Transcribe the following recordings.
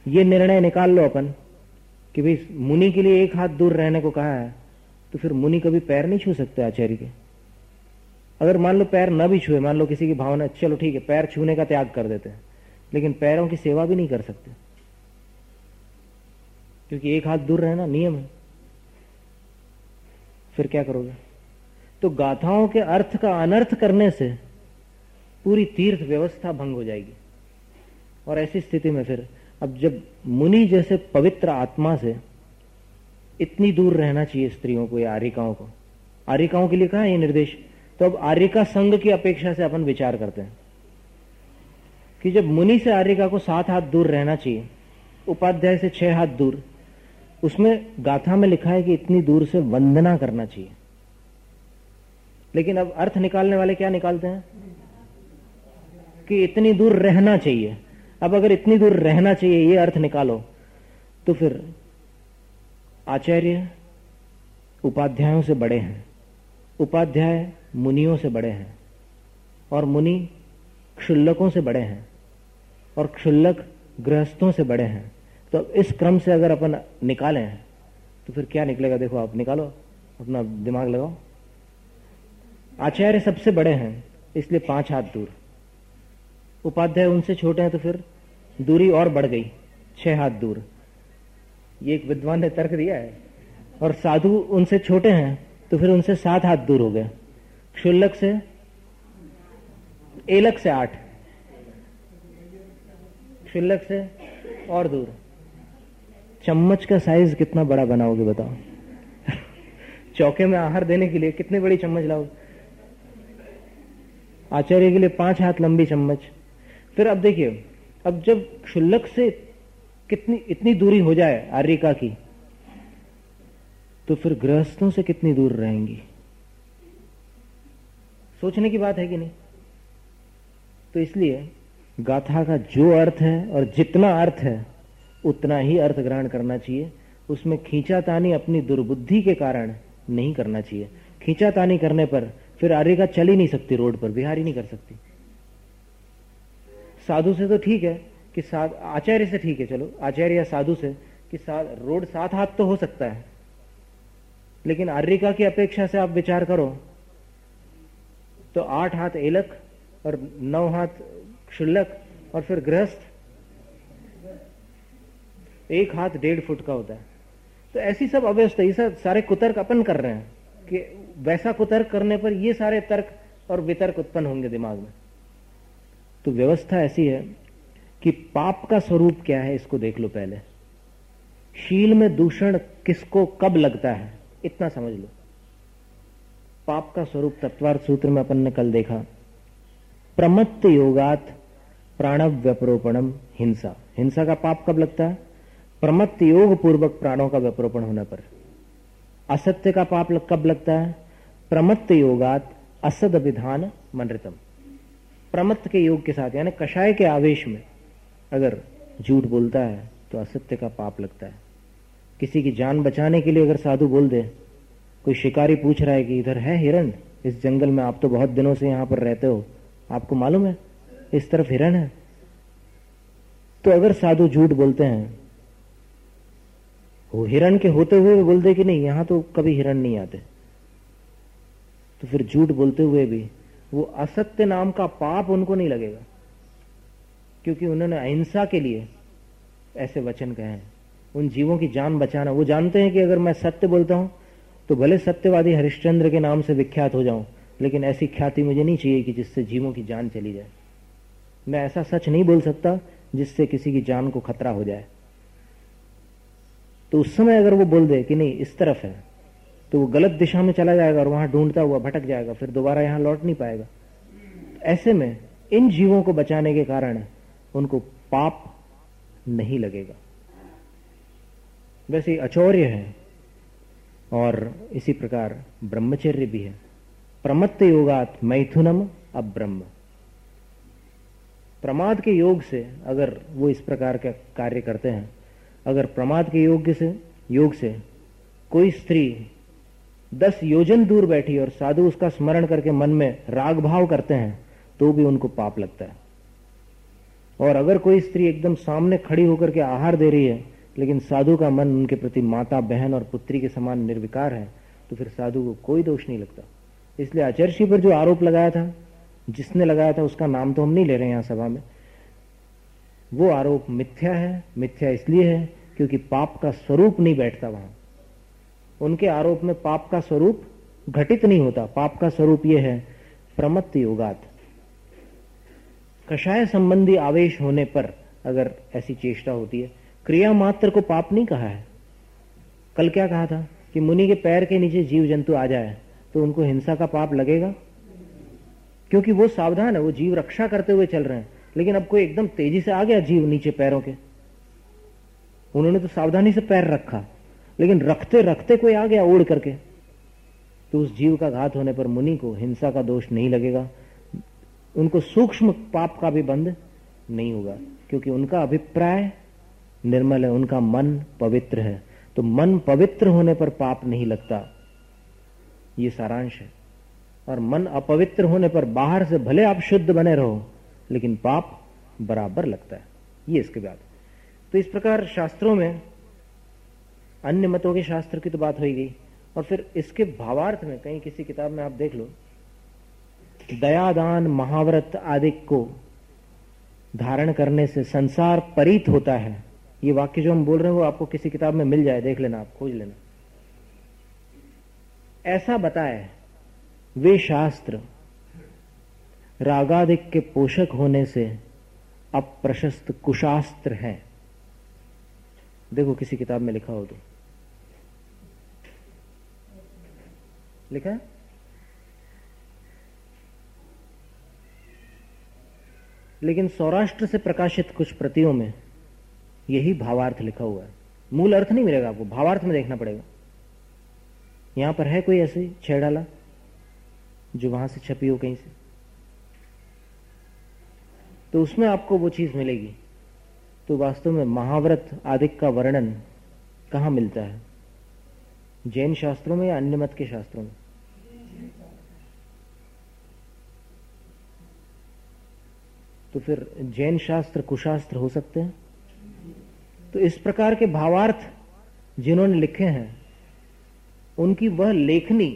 ये निर्णय निकाल लो अपन कि भाई मुनि के लिए एक हाथ दूर रहने को कहा है, तो फिर मुनि कभी पैर नहीं छू सकते आचार्य के। अगर मान लो पैर न भी छुए, मान लो किसी की भावना, चलो ठीक है पैर छूने का त्याग कर देते हैं, लेकिन पैरों की सेवा भी नहीं कर सकते, क्योंकि एक हाथ दूर रहना नियम है। फिर क्या करोगे? तो गाथाओं के अर्थ का अनर्थ करने से पूरी तीर्थ व्यवस्था भंग हो जाएगी। और ऐसी स्थिति में फिर अब जब मुनि जैसे पवित्र आत्मा से इतनी दूर रहना चाहिए स्त्रियों को या आर्यिकाओं को, आर्यिकाओं के लिए कहा ये निर्देश, तो अब आर्यिका संघ की अपेक्षा से अपन विचार करते हैं कि जब मुनि से आर्यिका को 7 हाथ दूर रहना चाहिए, उपाध्याय से 6 हाथ दूर, उसमें गाथा में लिखा है कि इतनी दूर से वंदना करना चाहिए। लेकिन अब अर्थ निकालने वाले क्या निकालते हैं कि इतनी दूर रहना चाहिए। अब अगर इतनी दूर रहना चाहिए ये अर्थ निकालो, तो फिर आचार्य उपाध्यायों से बड़े हैं, उपाध्याय मुनियों से बड़े हैं, और मुनि क्षुल्लकों से बड़े हैं, और क्षुल्लक गृहस्थों से बड़े हैं। तो अब इस क्रम से अगर अपन निकालें तो फिर क्या निकलेगा? देखो आप निकालो, अपना दिमाग लगाओ। आचार्य सबसे बड़े हैं इसलिए 5 हाथ दूर, उपाध्याय उनसे छोटे हैं तो फिर दूरी और बढ़ गई 6 हाथ दूर। ये एक विद्वान ने तर्क दिया है। और साधु उनसे छोटे हैं तो फिर उनसे 7 हाथ दूर हो गए, क्षुल्लक से एलक से 8, क्षुल्लक से और दूर। चम्मच का साइज कितना बड़ा बनाओगे बताओ? चौके में आहार देने के लिए कितनी बड़ी चम्मच लाओगे? आचार्य के लिए 5 हाथ लंबी चम्मच। फिर अब देखिए, अब जब क्षुल्लक से इतनी दूरी हो जाए आर्यिका की, तो फिर गृहस्थों से कितनी दूर रहेंगी? सोचने की बात है कि नहीं? तो इसलिए गाथा का जो अर्थ है और जितना अर्थ है उतना ही अर्थ ग्रहण करना चाहिए। उसमें खींचातानी अपनी दुर्बुद्धि के कारण नहीं करना चाहिए। खींचातानी करने पर फिर आर्यिका चल ही नहीं सकती, रोड पर विहार ही नहीं कर सकती। साधु से तो ठीक है कि आचार्य से ठीक है, चलो आचार्य या साधु से कि रोड 7 हाथ तो हो सकता है, लेकिन आर्यिका की अपेक्षा से आप विचार करो तो 8 हाथ एलक और 9 हाथ क्षुल्लक, और फिर गृहस्थ 1 हाथ 1.5 फुट का होता है। तो ऐसी सब अव्यवस्था, ये सब सारे कुतर्क अपन कर रहे हैं कि वैसा कुतर्क करने पर ये सारे तर्क और वितर्क उत्पन्न होंगे दिमाग में। तो व्यवस्था ऐसी है कि पाप का स्वरूप क्या है इसको देख लो पहले। शील में दूषण किसको कब लगता है इतना समझ लो। पाप का स्वरूप तत्वार्थ सूत्र में अपन ने कल देखा, प्रमत्त योगात प्राणव व्यपरोपणम हिंसा। हिंसा का पाप कब लगता है? प्रमत्त योग पूर्वक प्राणों का व्यपरोपण होने पर। असत्य का पाप कब लगता है? प्रमत्त योगात असद विधान मनृतम। प्रमत्त के योग के साथ यानी कषाय के आवेश में अगर झूठ बोलता है तो असत्य का पाप लगता है। किसी की जान बचाने के लिए अगर साधु बोल दे, कोई शिकारी पूछ रहा है कि इधर है हिरण इस जंगल में, आप तो बहुत दिनों से यहां पर रहते हो, आपको मालूम है इस तरफ हिरण है, तो अगर साधु झूठ बोलते हैं, वो हिरण के होते हुए बोल दे कि नहीं यहां तो कभी हिरण नहीं आते, तो फिर झूठ बोलते हुए भी वो असत्य नाम का पाप उनको नहीं लगेगा, क्योंकि उन्होंने अहिंसा के लिए ऐसे वचन कहे हैं। उन जीवों की जान बचाना, वो जानते हैं कि अगर मैं सत्य बोलता हूं तो भले सत्यवादी हरिश्चंद्र के नाम से विख्यात हो जाऊं, लेकिन ऐसी ख्याति मुझे नहीं चाहिए कि जिससे जीवों की जान चली जाए। मैं ऐसा सच नहीं बोल सकता जिससे किसी की जान को खतरा हो जाए। तो उस समय अगर वो बोल दे कि नहीं इस तरफ है, तो वो गलत दिशा में चला जाएगा और वहां ढूंढता हुआ भटक जाएगा, फिर दोबारा यहां लौट नहीं पाएगा। ऐसे में इन जीवों को बचाने के कारण उनको पाप नहीं लगेगा। वैसे अचौर्य है और इसी प्रकार ब्रह्मचर्य भी है। प्रमत्त योगात मैथुनम अब्रह्म। प्रमाद के योग से अगर वो इस प्रकार का कार्य करते हैं, अगर प्रमाद के योग से कोई स्त्री 10 योजन दूर बैठी और साधु उसका स्मरण करके मन में राग भाव करते हैं, तो भी उनको पाप लगता है। और अगर कोई स्त्री एकदम सामने खड़ी होकर के आहार दे रही है लेकिन साधु का मन उनके प्रति माता बहन और पुत्री के समान निर्विकार है, तो फिर साधु को कोई दोष नहीं लगता। इसलिए आचर्षि पर जो आरोप लगाया था, जिसने लगाया था उसका नाम तो हम नहीं ले रहे हैं यहां सभा में, वो आरोप मिथ्या है। मिथ्या इसलिए है क्योंकि पाप का स्वरूप नहीं बैठता वहां। उनके आरोप में पाप का स्वरूप घटित नहीं होता। पाप का स्वरूप यह है प्रमत्त योगात, कषाय संबंधी आवेश होने पर अगर ऐसी चेष्टा होती है। क्रिया मात्र को पाप नहीं कहा है। कल क्या कहा था कि मुनि के पैर के नीचे जीव जंतु आ जाए तो उनको हिंसा का पाप लगेगा, क्योंकि वो सावधान है, वो जीव रक्षा करते हुए चल रहे हैं। लेकिन अब कोई एकदम तेजी से आ गया जीव नीचे पैरों के, उन्होंने तो सावधानी से पैर रखा, लेकिन रखते रखते कोई आ गया उड़ करके, तो उस जीव का घात होने पर मुनि को हिंसा का दोष नहीं लगेगा, उनको सूक्ष्म पाप का भी बंध नहीं होगा, क्योंकि उनका अभिप्राय निर्मल है, उनका मन पवित्र है। तो मन पवित्र होने पर पाप नहीं लगता, ये सारांश है। और मन अपवित्र होने पर बाहर से भले आप शुद्ध बने रहो लेकिन पाप बराबर लगता है, ये इसके बाद। तो इस प्रकार शास्त्रों में अन्य मतों के शास्त्र की तो बात हो गई, और फिर इसके भावार्थ में कहीं किसी किताब में आप देख लो, दयादान महाव्रत आदि को धारण करने से संसार परीत होता है। ये वाक्य जो हम बोल रहे हैं वो आपको किसी किताब में मिल जाए, देख लेना, आप खोज लेना। ऐसा बताए वे शास्त्र रागादिक के पोषक होने से अप्रशस्त कुशास्त्र हैं। देखो किसी किताब में लिखा हो तो लिखा है? लेकिन सौराष्ट्र से प्रकाशित कुछ प्रतियों में यही भावार्थ लिखा हुआ है। मूल अर्थ नहीं मिलेगा आपको, भावार्थ में देखना पड़ेगा। यहां पर है कोई ऐसी छेड़ाला जो वहां से छपी हो कहीं से, तो उसमें आपको वो चीज मिलेगी। तो वास्तव में महाव्रत आदि का वर्णन कहां मिलता है? जैन शास्त्रों में या अन्य मत के शास्त्रों में? तो फिर जैन शास्त्र कुशास्त्र हो सकते हैं? तो इस प्रकार के भावार्थ जिन्होंने लिखे हैं उनकी वह लेखनी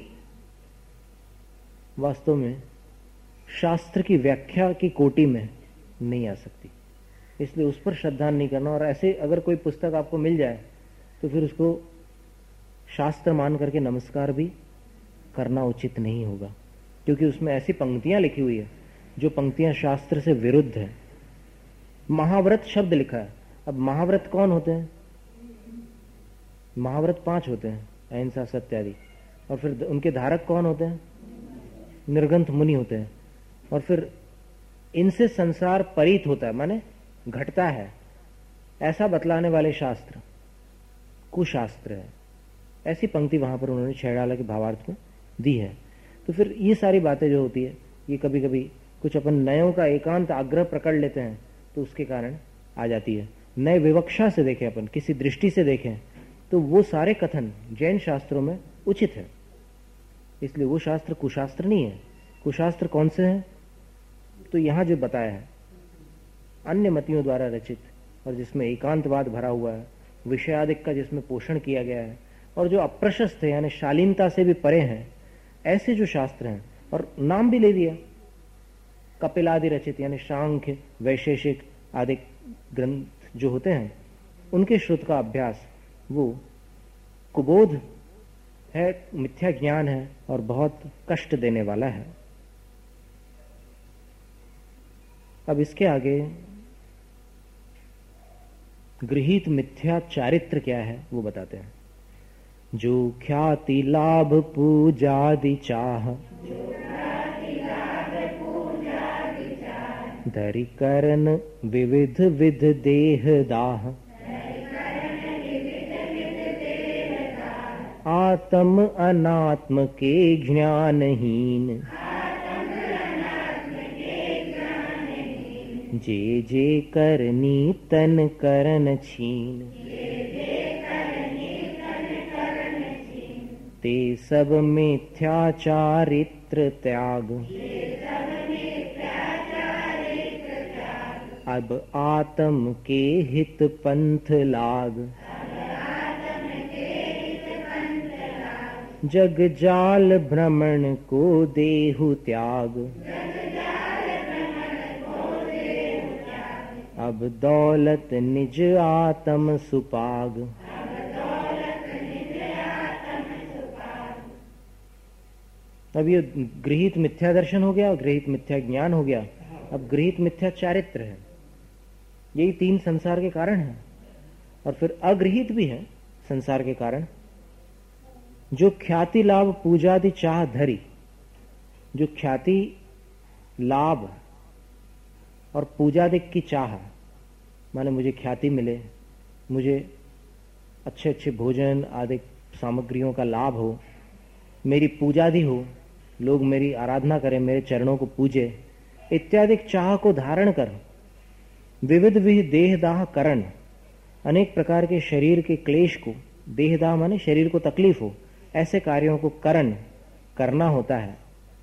वास्तव में शास्त्र की व्याख्या की कोटि में नहीं आ सकती, इसलिए उस पर श्रद्धा नहीं करना। और ऐसे अगर कोई पुस्तक आपको मिल जाए तो फिर उसको शास्त्र मान करके नमस्कार भी करना उचित नहीं होगा, क्योंकि उसमें ऐसी पंक्तियां लिखी हुई है जो पंक्तियां शास्त्र से विरुद्ध है। महाव्रत शब्द लिखा है। अब महाव्रत कौन होते हैं? महाव्रत 5 होते हैं, अहिंसा सत्य आदि। और फिर उनके धारक कौन होते हैं? निर्गंथ मुनि होते हैं। और फिर इनसे संसार परीत होता है, माने घटता है, ऐसा बतलाने वाले शास्त्र कुशास्त्र है। ऐसी पंक्ति वहां पर उन्होंने छेड़ाला के भावार्थ में दी है। तो फिर ये सारी बातें जो होती है, ये कभी कभी कुछ अपन नयों का एकांत आग्रह पकड़ लेते हैं तो उसके कारण आ जाती है। नए विवक्षा से देखें, अपन किसी दृष्टि से देखें तो वो सारे कथन जैन शास्त्रों में उचित है, इसलिए वो शास्त्र कुशास्त्र नहीं है। कुशास्त्र कौन से हैं? तो यहां जो बताया है अन्य मतियों द्वारा रचित, और जिसमें एकांतवाद भरा हुआ है, विषयादिक का जिसमें पोषण किया गया है, और जो अप्रशस्त है यानी शालीनता से भी परे हैं, ऐसे जो शास्त्र हैं। और नाम भी ले दिया, कपिलादि रचित यानी सांख्य वैशेषिक आदि ग्रंथ जो होते हैं, उनके श्रुत का अभ्यास वो कुबोध है, मिथ्या ज्ञान है और बहुत कष्ट देने वाला है। अब इसके आगे गृहीत मिथ्या चारित्र क्या है वो बताते हैं। जो ख्याति लाभ पूजादि चाह, धरि करन विविध विध देह दाह, आत्म अनात्म के ज्ञानहीन, जे जे करनी तन करन छीन, ते सब मिथ्याचारित्र त्याग, अब आत्म के हित पंथ लाग, जग जाल भ्रमण को देहु त्याग, अब दौलत निज आत्म सुपाग। अब ये गृहीत मिथ्या दर्शन हो गया और गृहीत मिथ्या ज्ञान हो गया। अब गृहीत मिथ्या चारित्र है। यही तीन संसार के कारण हैं। और फिर अगृहीत भी है संसार के कारण, जो ख्याति लाभ पूजादि चाह धरी, जो ख्याति लाभ और पूजादि की चाह, माने मुझे ख्याति मिले, मुझे अच्छे अच्छे भोजन आदि सामग्रियों का लाभ हो, मेरी पूजादि हो, लोग मेरी आराधना करें, मेरे चरणों को पूजे, इत्यादि चाह को धारण कर विविध विध देहदाह करण, अनेक प्रकार के शरीर के क्लेश को, देहदाह माने शरीर को तकलीफ हो, ऐसे कार्यों को करना होता है।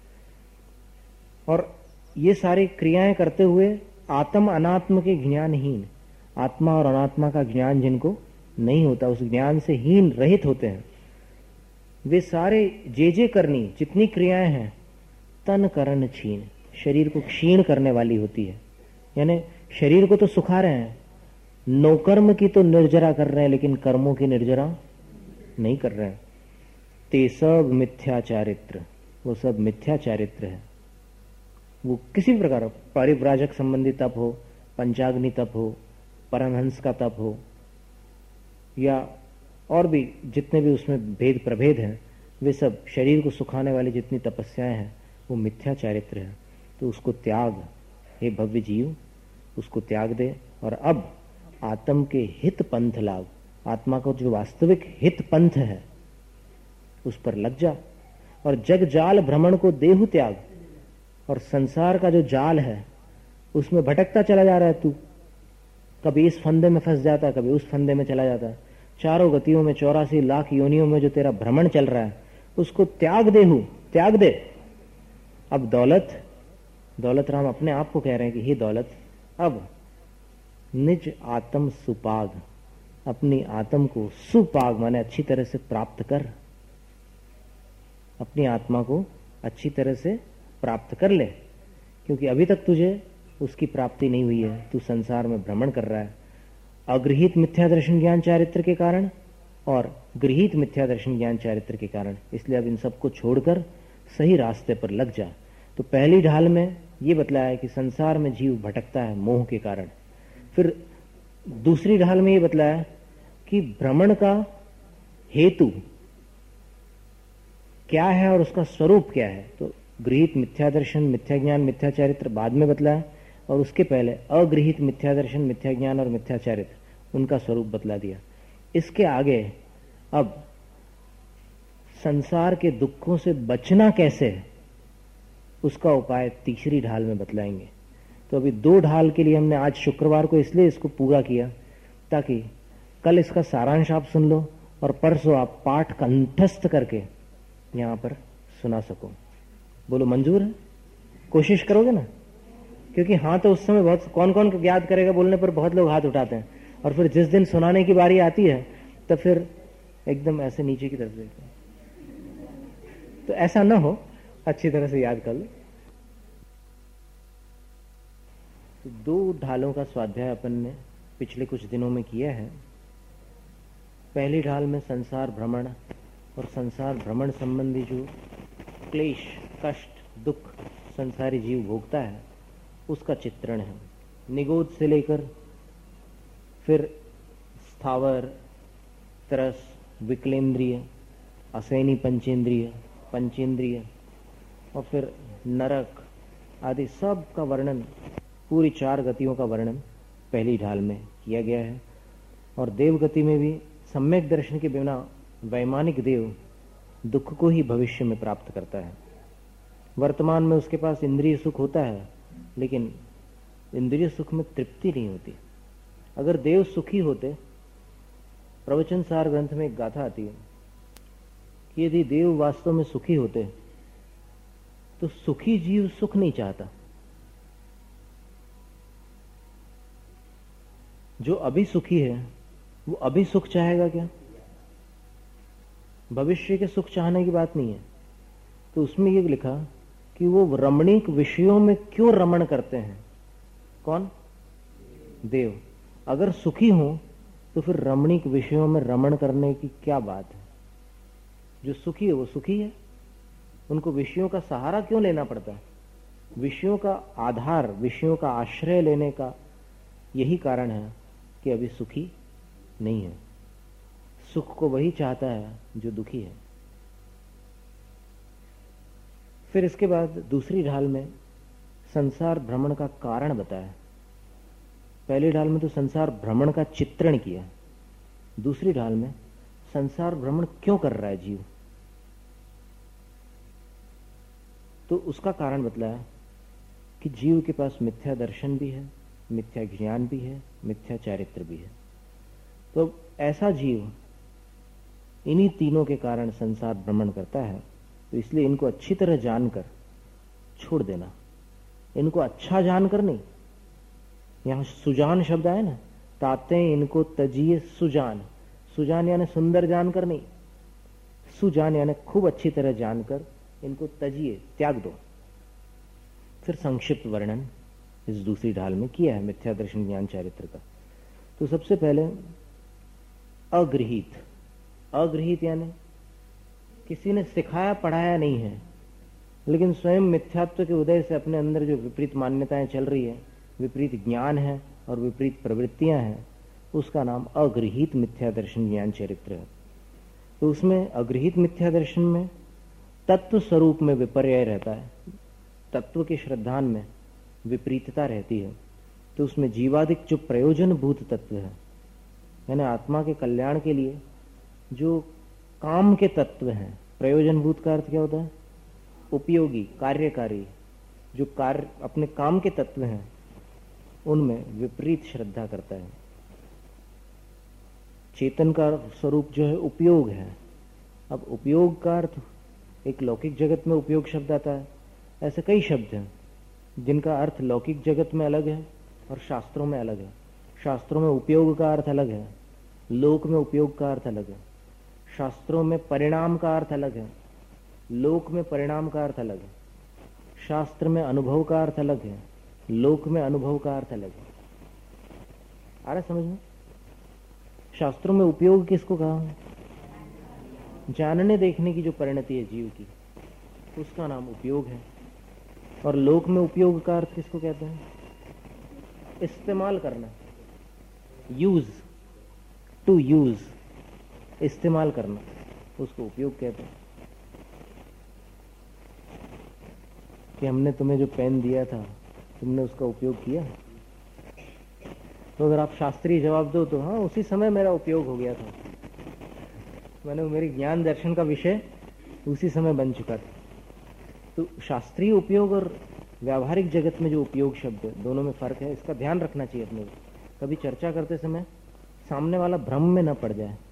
और ये सारी क्रियाएं करते हुए आत्म अनात्म के ज्ञानहीन, आत्मा और अनात्मा का ज्ञान जिनको नहीं होता, उस ज्ञान से हीन रहित होते हैं, वे सारे जे करनी जितनी क्रियाएं हैं तन करण छीन, शरीर को क्षीण करने वाली होती है। यानी शरीर को तो सुखा रहे हैं, नौकर्म की तो निर्जरा कर रहे हैं, लेकिन कर्मों की निर्जरा नहीं कर रहे हैं। ते सब मिथ्या चारित्र, वो सब मिथ्या चारित्र है। वो किसी भी प्रकार परिव्राजक संबंधी तप हो, पंचाग्नि तप हो, परमहंस का तप हो, या और भी जितने भी उसमें भेद प्रभेद हैं, वे सब शरीर को सुखाने वाली जितनी तपस्याएं हैं वो मिथ्या चारित्र है। तो उसको त्याग, हे भव्य जीव, उसको त्याग दे और अब आत्म के हित पंथ लाभ, आत्मा को जो वास्तविक हित पंथ है उस पर लग जा। और जग जाल भ्रमण को देहु त्याग, और संसार का जो जाल है उसमें भटकता चला जा रहा है तू, कभी इस फंदे में फंस जाता है, कभी उस फंदे में चला जाता है। चारों गतियों में 84 लाख योनियों में जो तेरा भ्रमण चल रहा है उसको त्याग दे। अब दौलत राम अपने आप को कह रहे हैं कि हे दौलत, अब निज आत्म सुपाग, अपनी आत्म को सुपाग माने अच्छी तरह से प्राप्त कर, अपनी आत्मा को अच्छी तरह से प्राप्त कर ले, क्योंकि अभी तक तुझे उसकी प्राप्ति नहीं हुई है। तू संसार में भ्रमण कर रहा है अगृहीत मिथ्या दर्शन ज्ञान चारित्र के कारण और गृहीत मिथ्या दर्शन ज्ञान चारित्र के कारण। इसलिए अब इन सबको छोड़कर सही रास्ते पर लग जा। तो पहली ढाल में ये बतलाया कि संसार में जीव भटकता है मोह के कारण। फिर दूसरी ढाल में ये बतलाया कि भ्रमण का हेतु क्या है और उसका स्वरूप क्या है। तो गृहीत मिथ्या दर्शन, मिथ्या ज्ञान, मिथ्या चारित्र बाद में बतलाया, और उसके पहले अगृहीत मिथ्या दर्शन, मिथ्या ज्ञान और मिथ्या चारित्र उनका स्वरूप बतला दिया। इसके आगे अब संसार के दुखों से बचना कैसे है उसका उपाय तीसरी ढाल में बतलाएंगे। तो अभी दो ढाल के लिए हमने आज शुक्रवार को इसलिए इसको पूरा किया ताकि कल इसका सारांश आप सुन लो और परसों आप पाठ कंठस्थ करके यहां पर सुना सको। बोलो मंजूर है? कोशिश करोगे ना? क्योंकि हाँ तो उस समय बहुत कौन कौन याद करेगा बोलने पर बहुत लोग हाथ उठाते हैं, और फिर जिस दिन सुनाने की बारी आती है तब फिर एकदम ऐसे नीचे की तरफ देखते हैं। तो ऐसा ना हो, अच्छी तरह से याद कर लो। तो दो ढालों का स्वाध्याय अपन ने पिछले कुछ दिनों में किया है। पहली ढाल में संसार भ्रमण और संसार भ्रमण संबंधी जो क्लेश, कष्ट, दुख संसारी जीव भोगता है उसका चित्रण है। निगोद से लेकर फिर स्थावर, तरस, विकलेंद्रिय, असैनी पंचेंद्रिय और फिर नरक आदि सब का वर्णन, पूरी 4 गतियों का वर्णन पहली ढाल में किया गया है। और देव गति में भी सम्यक दर्शन के बिना वैमानिक देव दुख को ही भविष्य में प्राप्त करता है। वर्तमान में उसके पास इंद्रिय सुख होता है, लेकिन इंद्रिय सुख में तृप्ति नहीं होती। अगर देव सुखी होते, प्रवचन सार ग्रंथ में एक गाथा आती है कि यदि देव वास्तव में सुखी होते तो सुखी जीव सुख नहीं चाहता। जो अभी सुखी है वो अभी सुख चाहेगा क्या? भविष्य के सुख चाहने की बात नहीं है। तो उसमें ये लिखा कि वो रमणीक विषयों में क्यों रमण करते हैं? कौन? देव। अगर सुखी हो तो फिर रमणीक विषयों में रमण करने की क्या बात है? जो सुखी है वो सुखी है, उनको विषयों का सहारा क्यों लेना पड़ता है? विषयों का आधार, विषयों का आश्रय लेने का यही कारण है कि अभी सुखी नहीं है। सुख को वही चाहता है जो दुखी है। फिर इसके बाद दूसरी ढाल में संसार भ्रमण का कारण बताया। पहली ढाल में तो संसार भ्रमण का चित्रण किया, दूसरी ढाल में संसार भ्रमण क्यों कर रहा है जीव, तो उसका कारण बतलाया कि जीव के पास मिथ्या दर्शन भी है, मिथ्या ज्ञान भी है, मिथ्या चारित्र भी है। तो ऐसा जीव इन्हीं तीनों के कारण संसार भ्रमण करता है। तो इसलिए इनको अच्छी तरह जानकर छोड़ देना, इनको अच्छा जानकर नहीं। यहां सुजान शब्द आया ना, ताते इनको तजिए सुजान। सुजान यानी सुंदर जानकर नहीं, सुजान यानी खूब अच्छी तरह जानकर इनको तजिए, त्याग दो। फिर संक्षिप्त वर्णन इस दूसरी ढाल में किया है मिथ्या दर्शन ज्ञान चारित्र का। तो सबसे पहले अगृहीत। अगृहीत यानी किसी ने सिखाया पढ़ाया नहीं है, लेकिन स्वयं मिथ्यात्व के उदय से अपने अंदर जो विपरीत मान्यताएं चल रही है, विपरीत ज्ञान है और विपरीत प्रवृत्तियां हैं, उसका नाम अगृहीत मिथ्या दर्शन ज्ञान चरित्र है। तो उसमें अगृहीत मिथ्या दर्शन में तत्व स्वरूप में विपर्य रहता है, तत्व के श्रद्धान में विपरीतता रहती है। तो उसमें जीवादिक जो प्रयोजन भूत तत्व है, यानी आत्मा के कल्याण के लिए जो काम के तत्व हैं, प्रयोजन भूत का अर्थ क्या होता है? उपयोगी, कार्यकारी, जो कार्य अपने काम के तत्व हैं, उनमें विपरीत श्रद्धा करता है। चेतन का स्वरूप जो है उपयोग है। अब उपयोग का अर्थ एक लौकिक जगत में उपयोग शब्द आता है, ऐसे कई शब्द हैं जिनका अर्थ लौकिक जगत में अलग है और शास्त्रों में अलग है। शास्त्रों में उपयोग का अर्थ अलग है, लोक में उपयोग का अर्थ अलग है। शास्त्रों में परिणाम का अर्थ अलग है, लोक में परिणाम का अर्थ अलग है। शास्त्र में अनुभव का अर्थ अलग है, लोक में अनुभव का अर्थ अलग है। आ रहा समझ में? शास्त्रों में उपयोग किसको कहा? जानने देखने की जो परिणति है जीव की, उसका नाम उपयोग है। और लोक में उपयोग का अर्थ किसको कहते हैं? इस्तेमाल करना, यूज, टू यूज, इस्तेमाल करना, उसको उपयोग कहते हैं। कि हमने तुम्हें जो पेन दिया था, तुमने उसका उपयोग किया? तो अगर आप शास्त्रीय जवाब दो तो हाँ, उसी समय मेरा उपयोग हो गया था, मैंने मेरी ज्ञान दर्शन का विषय उसी समय बन चुका था। तो शास्त्रीय उपयोग और व्यावहारिक जगत में जो उपयोग शब्द है, दोनों में फर्क है, इसका ध्यान रखना चाहिए अपने को। कभी चर्चा करते समय सामने वाला भ्रम में न पड़ जाए।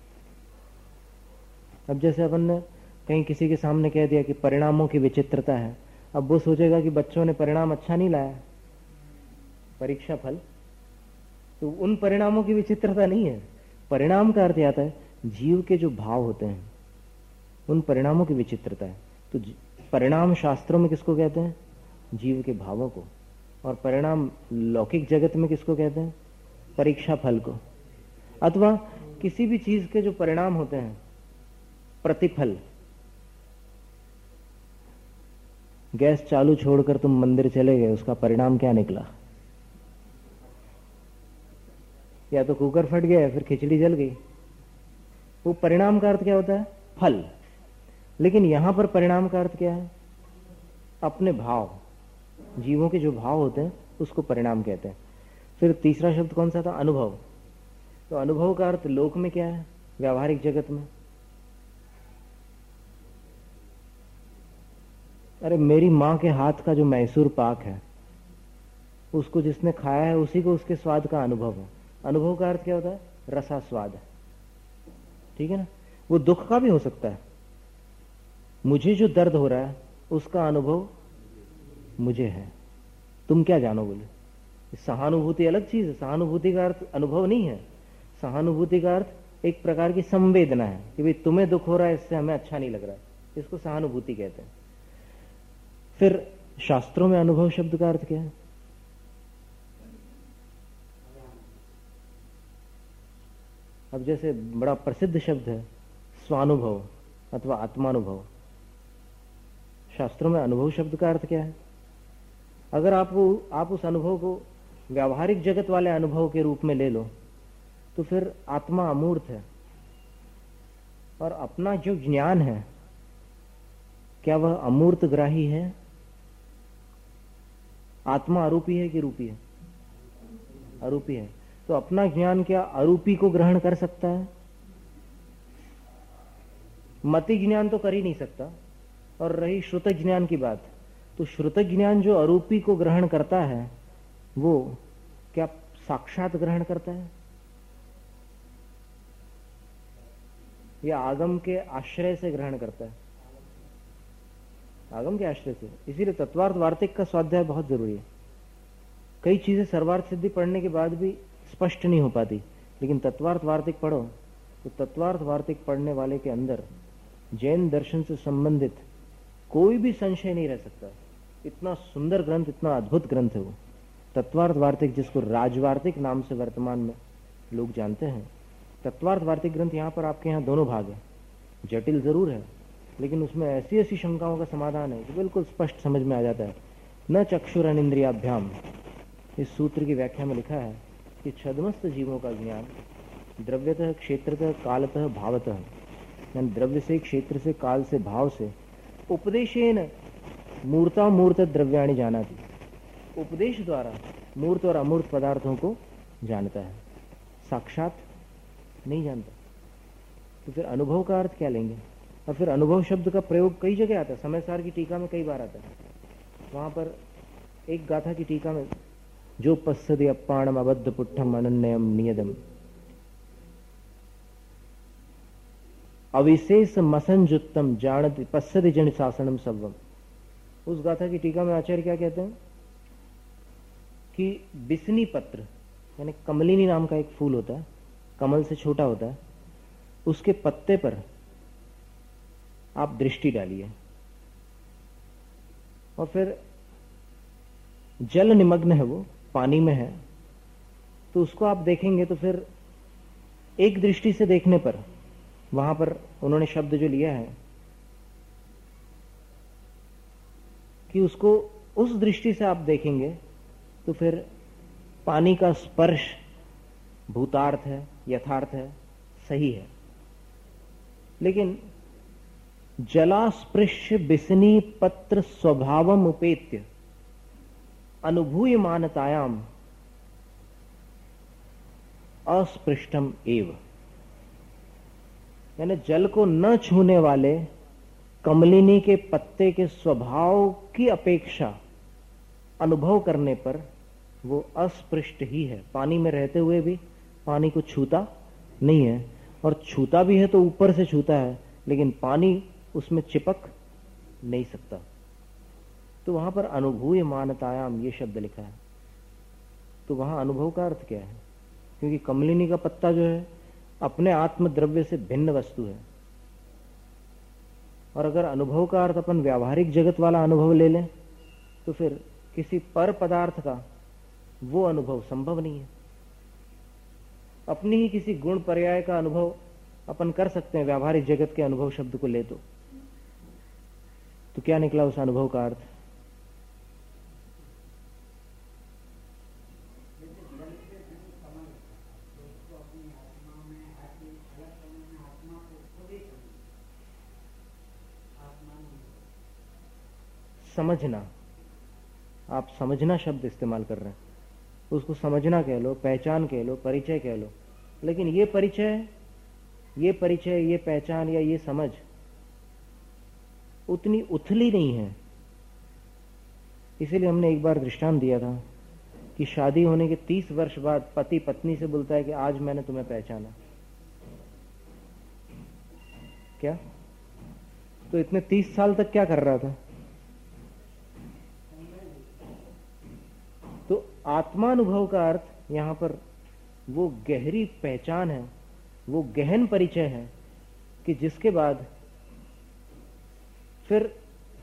अब जैसे अपन ने कहीं किसी के सामने कह दिया कि परिणामों की विचित्रता है, अब वो सोचेगा कि बच्चों ने परिणाम अच्छा नहीं लाया, परीक्षा फल, तो उन परिणामों की विचित्रता नहीं है। परिणाम का अर्थ आता है जीव के जो भाव होते हैं, उन परिणामों की विचित्रता है। तो परिणाम शास्त्रों में किसको कहते हैं? जीव के भावों को। और परिणाम लौकिक जगत में किसको कहते हैं? परीक्षा फल को। अथवा किसी भी चीज के जो परिणाम होते हैं, प्रतिफल। गैस चालू छोड़कर तुम मंदिर चले गए, उसका परिणाम क्या निकला? या तो कुकर फट गया, फिर खिचड़ी जल गई। वो परिणाम का अर्थ क्या होता है? फल। लेकिन यहां पर परिणाम का अर्थ क्या है? अपने भाव, जीवों के जो भाव होते हैं उसको परिणाम कहते हैं। फिर तीसरा शब्द कौन सा था? अनुभव। तो अनुभव का अर्थ लोक में क्या है? व्यावहारिक जगत में। अरे मेरी मां के हाथ का जो मैसूर पाक है, उसको जिसने खाया है उसी को उसके स्वाद का अनुभव है। अनुभव का अर्थ क्या होता है? रसास्वाद। ठीक है ना? वो दुख का भी हो सकता है। मुझे जो दर्द हो रहा है उसका अनुभव मुझे है, तुम क्या जानो बोले। सहानुभूति अलग चीज है। सहानुभूति का अर्थ अनुभव नहीं है। सहानुभूति का अर्थ एक प्रकार की संवेदना है कि भाई तुम्हें दुख हो रहा है, इससे हमें अच्छा नहीं लग रहा है, इसको सहानुभूति कहते हैं। फिर शास्त्रों में अनुभव शब्द का अर्थ क्या है? अब जैसे बड़ा प्रसिद्ध शब्द है स्वानुभव अथवा आत्मानुभव। शास्त्रों में अनुभव शब्द का अर्थ क्या है? अगर आप उस अनुभव को व्यावहारिक जगत वाले अनुभव के रूप में ले लो तो फिर आत्मा अमूर्त है, और अपना जो ज्ञान है क्या वह अमूर्त ग्राही है? आत्मा अरूपी है कि रूपी है? अरूपी है। तो अपना ज्ञान क्या अरूपी को ग्रहण कर सकता है? मति ज्ञान तो कर ही नहीं सकता। और रही श्रुत ज्ञान की बात, तो श्रुत ज्ञान जो अरूपी को ग्रहण करता है वो क्या साक्षात ग्रहण करता है या आगम के आश्रय से ग्रहण करता है? आगम के आश्रय से। इसीलिए तत्वार्थ वार्तिक का स्वाध्याय बहुत जरूरी है। कई चीजें सर्वार्थ सिद्धि पढ़ने के बाद भी स्पष्ट नहीं हो पाती, लेकिन तत्वार्थ वार्तिक पढ़ो तो तत्वार्थ वार्तिक पढ़ने वाले के अंदर जैन दर्शन से संबंधित कोई भी संशय नहीं रह सकता। इतना सुंदर ग्रंथ, इतना अद्भुत ग्रंथ है वो तत्वार्थ वार्तिक, जिसको राजवार्तिक नाम से वर्तमान में लोग जानते हैं। तत्वार्थ वार्तिक ग्रंथ यहाँ पर आपके यहाँ दोनों भाग है। जटिल जरूर है, लेकिन उसमें ऐसी ऐसी शंकाओं का समाधान है कि बिल्कुल स्पष्ट समझ में आ जाता है। न चक्षुरनिंद्रियाभ्याम, इस सूत्र की व्याख्या में लिखा है कि छद्मस्त जीवों का ज्ञान द्रव्यतः, क्षेत्रतः, कालतः, भावतः, यानी द्रव्य से, क्षेत्र से, काल से, भाव से, उपदेशेन मूर्ता मूर्त द्रव्याणि जानाति, उपदेश द्वारा मूर्त और अमूर्त पदार्थों को जानता है, साक्षात नहीं जानता। तो फिर अनुभव का अर्थ क्या लेंगे? और फिर अनुभव शब्द का प्रयोग कई जगह आता है। समयसार की टीका में कई बार आता है। वहां पर एक गाथा की टीका में जो पश्यति अप्पाणम अबद्ध पुट्ठम अनन्यम नियदम अविशेष मसंजुत्तम जानति पश्यति जन शासनम सव्वम, उस गाथा की टीका में आचार्य क्या कहते हैं कि बिस्नी पत्र, यानी कमलिनी नाम का एक फूल होता है, कमल से छोटा होता है, उसके पत्ते पर आप दृष्टि डालिए और फिर जल निमग्न है, वो पानी में है, तो उसको आप देखेंगे तो फिर एक दृष्टि से देखने पर, वहां पर उन्होंने शब्द जो लिया है कि उसको उस दृष्टि से आप देखेंगे तो फिर पानी का स्पर्श भूतार्थ है, यथार्थ है, सही है। लेकिन जलास्पृश्य बिस्नी पत्र स्वभावम उपेत्य अनुभूय मानतायाम अस्पृष्टम एव, यानी जल को न छूने वाले कमलिनी के पत्ते के स्वभाव की अपेक्षा अनुभव करने पर वो अस्पृष्ट ही है। पानी में रहते हुए भी पानी को छूता नहीं है, और छूता भी है तो ऊपर से छूता है, लेकिन पानी उसमें चिपक नहीं सकता। तो वहां पर अनुभूय मानतायाम ये शब्द लिखा है। तो वहां अनुभव का अर्थ क्या है? क्योंकि कमलिनी का पत्ता जो है अपने आत्म द्रव्य से भिन्न वस्तु है, और अगर अनुभव का अर्थ अपन व्यावहारिक जगत वाला अनुभव ले लें तो फिर किसी पर पदार्थ का वो अनुभव संभव नहीं है। अपनी ही किसी गुण पर्याय का अनुभव अपन कर सकते हैं व्यावहारिक जगत के अनुभव शब्द को ले तो क्या निकला उस अनुभव का अर्थ? समझना, आप समझना शब्द इस्तेमाल कर रहे हैं, उसको समझना कह लो, पहचान कह लो, परिचय कह लो, लेकिन ये परिचय, ये पहचान या ये समझ उतनी उथली नहीं है। इसीलिए हमने एक बार दृष्टांत दिया था कि शादी होने के 30 वर्ष बाद पति पत्नी से बोलता है कि आज मैंने तुम्हें पहचाना। क्या? तो इतने 30 साल तक क्या कर रहा था? तो आत्मानुभव का अर्थ यहां पर वो गहरी पहचान है, वो गहन परिचय है कि जिसके बाद फिर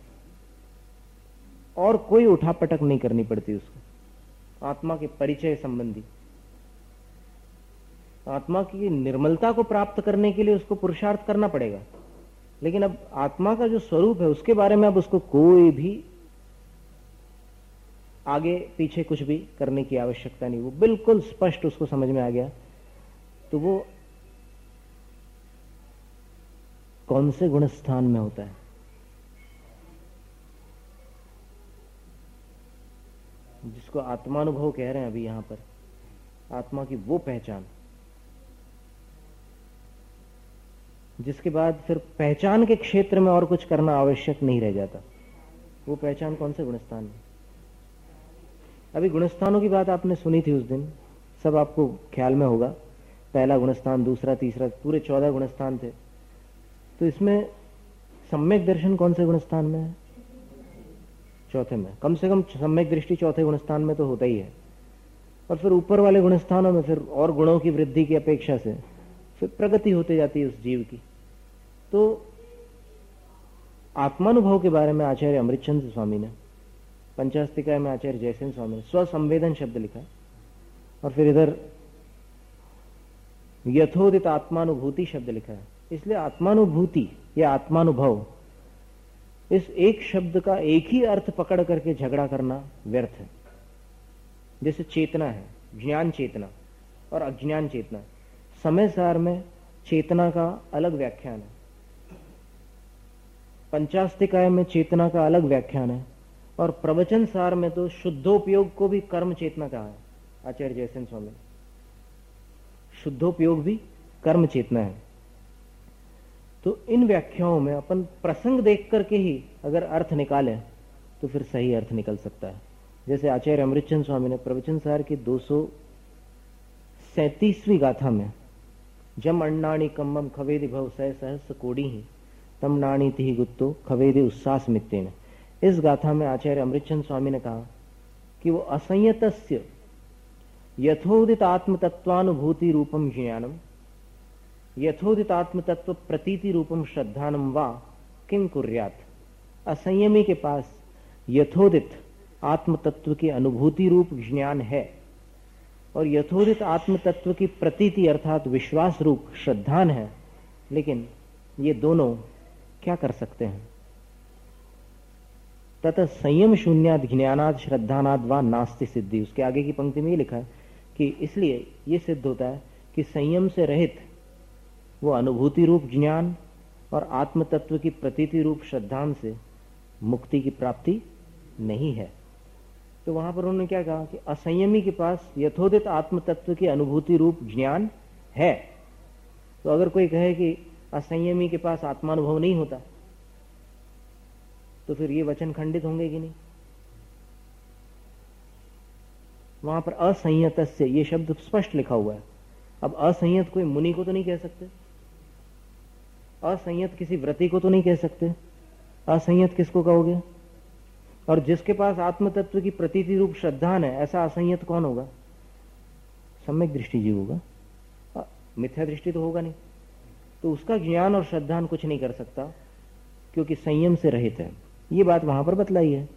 और कोई उठापटक नहीं करनी पड़ती उसको। आत्मा के परिचय संबंधी, आत्मा की निर्मलता को प्राप्त करने के लिए उसको पुरुषार्थ करना पड़ेगा, लेकिन अब आत्मा का जो स्वरूप है उसके बारे में अब उसको कोई भी आगे पीछे कुछ भी करने की आवश्यकता नहीं, वो बिल्कुल स्पष्ट उसको समझ में आ गया। तो वो कौन से गुण स्थान में होता है? जिसको आत्मानुभव कह रहे हैं अभी यहां पर, आत्मा की वो पहचान जिसके बाद फिर पहचान के क्षेत्र में और कुछ करना आवश्यक नहीं रह जाता। वो पहचान कौन से गुणस्थान में? अभी गुणस्थानों की बात आपने सुनी थी उस दिन, सब आपको ख्याल में होगा। पहला गुणस्थान, दूसरा, तीसरा, पूरे 14 गुणस्थान थे। तो इसमें सम्यक दर्शन कौन से गुणस्थान में है? चौथे में। कम से कम सम्यक दृष्टि चौथे गुणस्थान में तो होता ही है। और फिर ऊपर वाले गुणस्थानों में फिर और गुणों की वृद्धि की अपेक्षा से फिर प्रगति होती जाती है उस जीव की। तो आत्मानुभव के बारे में आचार्य अमृतचंद्र स्वामी ने, पंचास्तिकाय में आचार्य जयसेन स्वामी ने स्वसंवेदन शब्द लिखा, और फिर इधर यथोदित आत्मानुभूति शब्द लिखा है। इसलिए आत्मानुभूति या आत्मानुभव, इस एक शब्द का एक ही अर्थ पकड़ करके झगड़ा करना व्यर्थ है। जैसे चेतना है, ज्ञान चेतना और अज्ञान चेतना। समय सार में चेतना का अलग व्याख्यान है, पंचास्तिकाय में चेतना का अलग व्याख्यान है, और प्रवचन सार में तो शुद्धोपयोग को भी कर्म चेतना कहा है आचार्य जयसेन स्वामी ने। शुद्धोपयोग भी कर्म चेतना है। तो इन व्याख्याओं में अपन प्रसंग देख करके ही अगर अर्थ निकालें तो फिर सही अर्थ निकल सकता है। जैसे आचार्य अमृतचंद स्वामी ने प्रवचन सार की 237वीं गाथा में जम अण्णाणि कम्मम खवेदि भव सह सहस्र कोटि ही तम नाणीति गुत्तो खवेदि उस्सास मित्तेन, इस गाथा में आचार्य अमृतचंद स्वामी ने कहा कि वो असंयतस्य यथोदित आत्मतत्वानुभूति रूपम ज्ञानम यथोदित आत्मतत्व प्रतीति रूपम श्रद्धानम वा किम कुर्यात। असंयमी के पास यथोदित आत्मतत्व की अनुभूति रूप ज्ञान है और यथोदित आत्मतत्व की प्रतीति अर्थात विश्वास रूप श्रद्धान है, लेकिन ये दोनों क्या कर सकते हैं? तथा संयम शून्याद ज्ञानाद श्रद्धानाद वा नास्ति सिद्धि। उसके आगे की पंक्ति में ये लिखा है कि इसलिए ये सिद्ध होता है कि संयम से रहित वो अनुभूति रूप ज्ञान और आत्मतत्व की प्रतीति रूप श्रद्धान से मुक्ति की प्राप्ति नहीं है। तो वहां पर उन्होंने क्या कहा कि असंयमी के पास यथोदित आत्मतत्व की अनुभूति रूप ज्ञान है। तो अगर कोई कहे कि असंयमी के पास आत्मानुभव नहीं होता, तो फिर ये वचन खंडित होंगे कि नहीं? वहां पर असंयतस्य ये शब्द स्पष्ट लिखा हुआ है। अब असंयत कोई मुनि को तो नहीं कह सकते, असंयत किसी व्रती को तो नहीं कह सकते। असंयत किसको कहोगे? और जिसके पास आत्मतत्व की प्रतीति रूप श्रद्धान है, ऐसा असंयत कौन होगा? सम्यक दृष्टि जीव होगा, मिथ्या दृष्टि तो होगा नहीं। तो उसका ज्ञान और श्रद्धान कुछ नहीं कर सकता क्योंकि संयम से रहित है। ये बात वहां पर बतलाई है।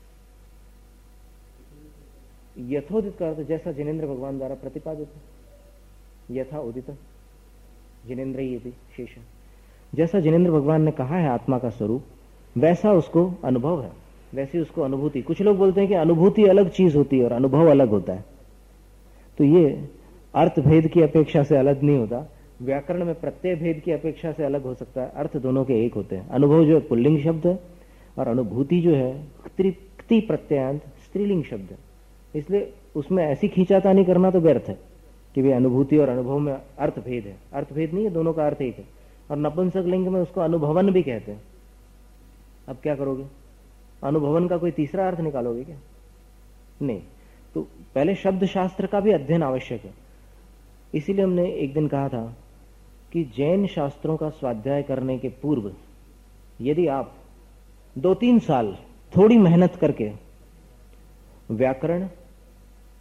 यथोदित का अर्थ जैसा जिनेन्द्र भगवान द्वारा प्रतिपादित है, यथा उदित जिनेन्द्र ही शेष। जैसा जिनेन्द्र भगवान ने कहा है आत्मा का स्वरूप, वैसा उसको अनुभव है, वैसी उसको अनुभूति। कुछ लोग बोलते हैं कि अनुभूति अलग चीज होती है और अनुभव अलग होता है। तो ये अर्थ भेद की अपेक्षा से अलग नहीं होता, व्याकरण में प्रत्यय भेद की अपेक्षा से अलग हो सकता है। अर्थ दोनों के एक होते हैं। अनुभव जो है पुल्लिंग शब्द है और अनुभूति जो है क्ति प्रत्ययांत स्त्रीलिंग शब्द है। इसलिए उसमें ऐसी खींचातानी करना तो व्यर्थ है कि वे अनुभूति और अनुभव में अर्थ भेद है। अर्थ भेद नहीं है, दोनों का अर्थ एक है। और नपुंसक लिंग में उसको अनुभवन भी कहते हैं। अब क्या करोगे? अनुभवन का कोई तीसरा अर्थ निकालोगे क्या? नहीं। तो पहले शब्द शास्त्र का भी अध्ययन आवश्यक है। इसीलिए हमने एक दिन कहा था कि जैन शास्त्रों का स्वाध्याय करने के पूर्व यदि आप 2-3 साल थोड़ी मेहनत करके व्याकरण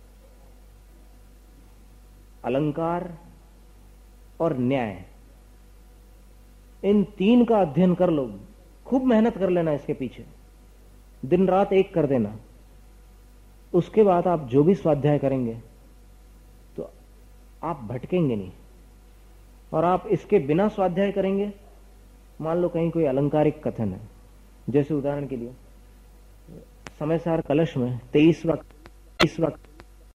अलंकार और न्याय, इन तीन का अध्ययन कर लो, खूब मेहनत कर लेना इसके पीछे, दिन रात एक कर देना। उसके बाद आप जो भी स्वाध्याय करेंगे तो आप भटकेंगे नहीं। और आप इसके बिना स्वाध्याय करेंगे, मान लो कहीं कोई अलंकारिक कथन है, जैसे उदाहरण के लिए समय सार कलश में 23वां